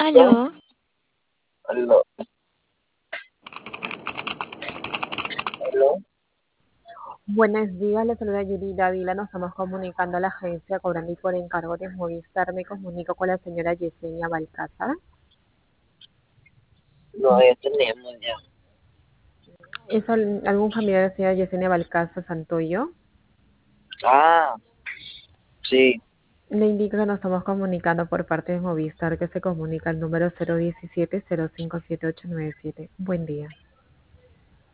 ¿No? Aló, Aló, aló. Buenos días, le saluda Yuri Dávila. Nos estamos comunicando a la agencia cobrando y por encargo de Movistar. Me comunico con la señora Yesenia Balcázar. No, ya tenemos ya. ¿Es algún familiar de la señora Yesenia Balcázar Santoyo? Ah, sí. Le indico que nos estamos comunicando por parte de Movistar, que se comunica al número 017-057897. Buen día.